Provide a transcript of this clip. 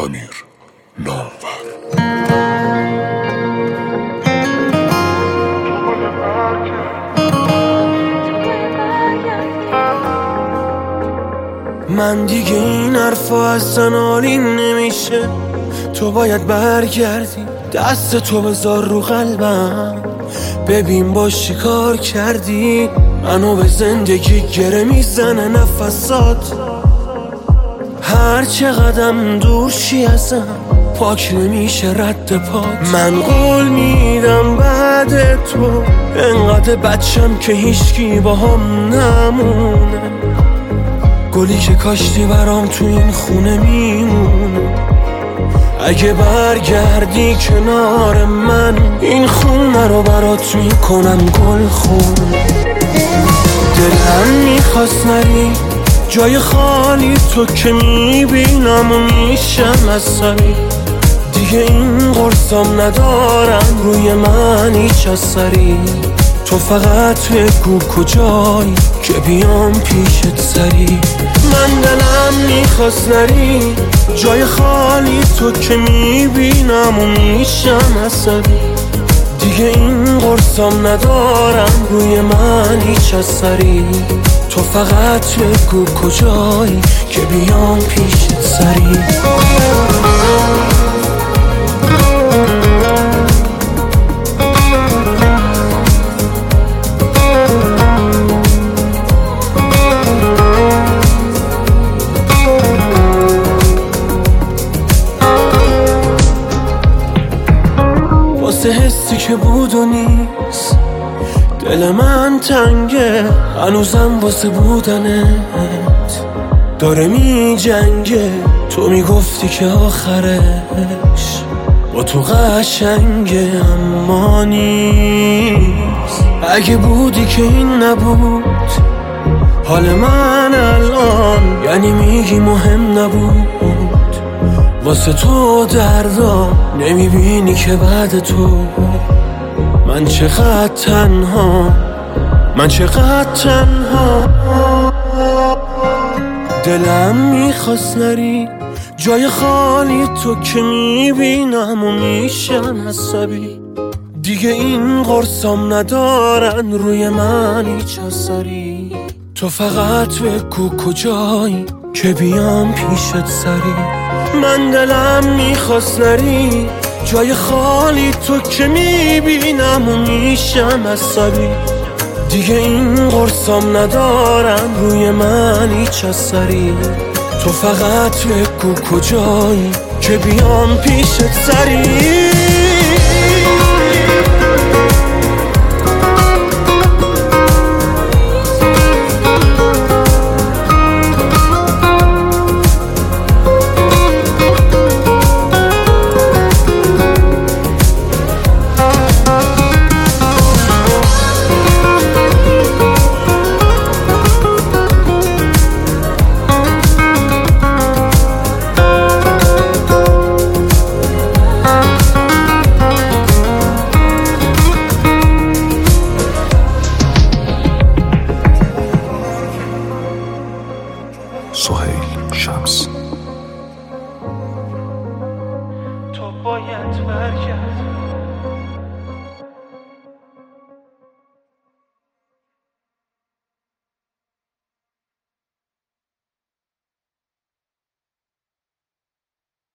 امیر نامور. من دیگه این حرفا اصلا حالی نمیشه، تو باید برگردی، دست تو بذار رو قلبم، ببین با چی کار کردی. منو به زندگی گره میزنه نفسات، هر چقدرم دور شی ازم پاک نمیشه رد پات. من قول میدم بعد تو انقدر بچم که هیچکی با هم نمونه، گلی که کاشتی برام تو این خونه میمونه. اگه برگردی کنار من این خونه رو برات میکنم گل خون. دلم میخواست نری جای خالی تو که میبینم و میشم عصبی، دیگه این قرصام ندارم روی من هیچ اثری. تو فقط بگو کجایی که بیام پیشت سری. من دلم میخواست نری جای خالی تو که میبینم و میشم عصبی، دیگه این قرصام ندارم روی من هیچ اثری. تو فقط بگو کجایی که بیام پیشت سری. واسه حسی که بود و نیست دل من تنگه، هنوزم واسه بودنت داره می جنگه. تو میگفتی که آخرش با تو قشنگه اما نیست. اگه بودی که این نبود حال من الان، یعنی میگی مهم نبود واسه تو دردا. نمیبینی که بعد تو من چقدر تنها، من چقدر تنها. دلم میخواست نری جای خالی تو که میبینم و میشم عصبی، دیگه این قرصام ندارن روی من هیچ اثری. تو فقط بگو کجایی که بیام پیشت سری. من دلم میخواست نری جای خالی تو که میبینم و میشم عصبی، دیگه این قرصام ندارم روی من هیچ اثری. تو فقط بگو کجایی که بیام پیشت سری.